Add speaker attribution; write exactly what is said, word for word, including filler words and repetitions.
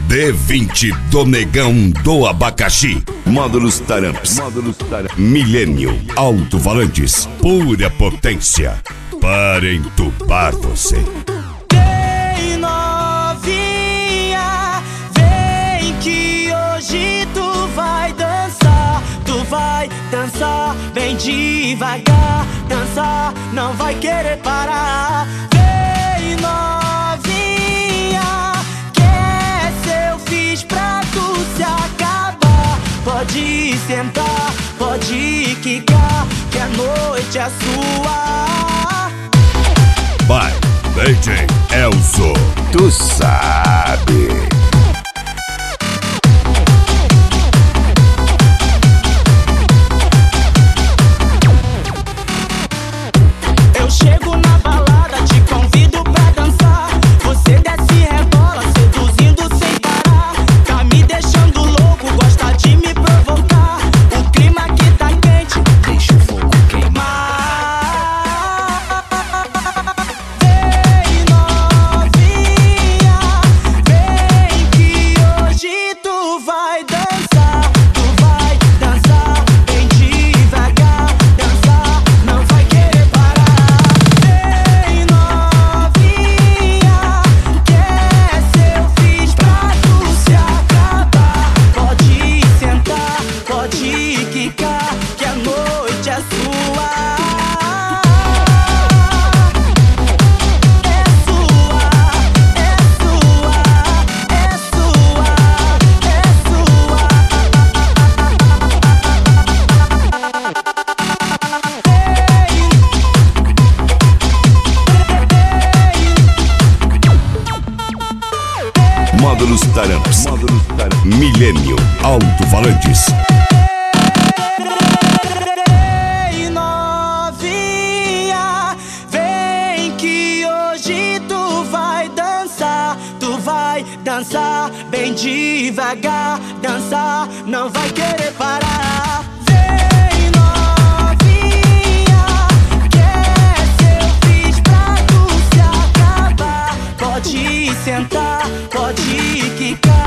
Speaker 1: D vinte do Negão do Abacaxi. Módulos Taramps. Módulos Taramps. Milênio. Alto-falantes. Pura potência. Para entubar você.
Speaker 2: Vem novinha, vem que hoje tu vai dançar. Tu vai dançar bem devagar. Dançar, não vai querer parar. Vem novinha, que essa eu fiz pra tu se acabar. Pode sentar, pode quicar, que a noite é sua.
Speaker 1: Vai, D J Elzo, tu sabe.
Speaker 2: Eu chego na balada, te convido pra dançar. Você desce e rebola, seduzindo sem parar. Tá me deixando louco, gosta de me provocar. O clima aqui tá quente, deixa o fogo queimar. Vem novinha, vem que hoje tu vai dançar. Tu vai dançar bem devagar. Dançar, não vai querer parar. Vem novinha, que essa eu fiz pra tu se acabar. Pode sentar, pode quicar, que a noite é sua. É sua, é sua, é sua, é sua.
Speaker 1: Módulos Taramps. Módulos Taramps. Milênio. Alto-falantes.
Speaker 2: Vem novinha, vem que hoje tu vai dançar. Tu vai dançar bem devagar. Dançar, não vai querer parar. Vem novinha, que essa eu fiz pra tu se acabar. Pode sentar, pode quicar.